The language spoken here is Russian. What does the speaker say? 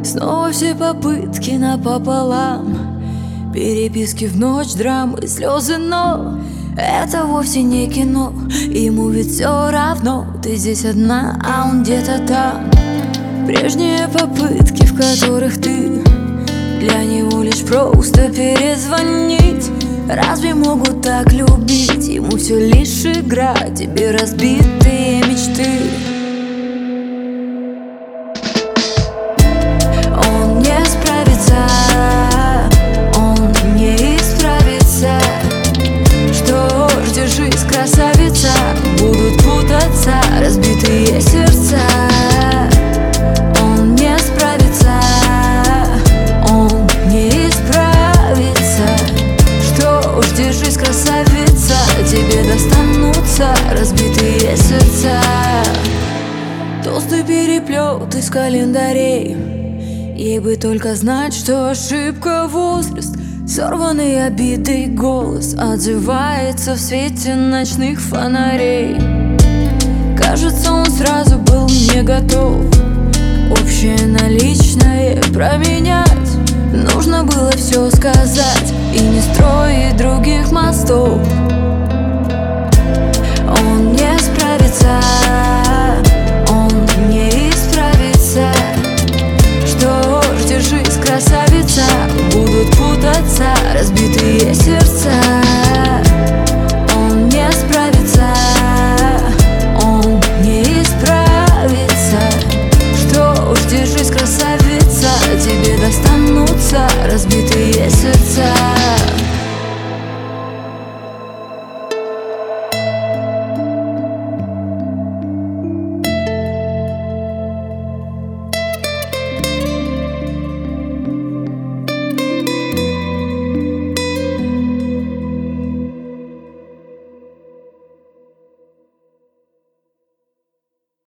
Снова все попытки напополам, переписки в ночь, драмы, слезы, но это вовсе не кино. Ему ведь все равно, ты здесь одна, а он где-то там. Прежние попытки, в которых ты для него лишь просто перезвонить. Разве могут так любить? Ему все лишь игра, тебе разбитые мечты. Он не справится, он не исправится. Что ж, держись, красавица, будут путаться разбитые сердца. Он не справится, он не исправится. Что ж, держись, красавица, тебе достанутся разбитые сердца. Толстый переплет из календарей, ей бы только знать, что ошибка возраст. Сорванный обидой голос отзывается в свете ночных фонарей. Кажется, он сразу был не готов общее на личное променять. Нужно было все сказать и не строить других мостов. Он не справится, он не исправится. Что ж, держись, красавица, будут путаться разбитые сердца. Он не справится, он не исправится. Что ж, держись, красавица, тебе достанутся разбитые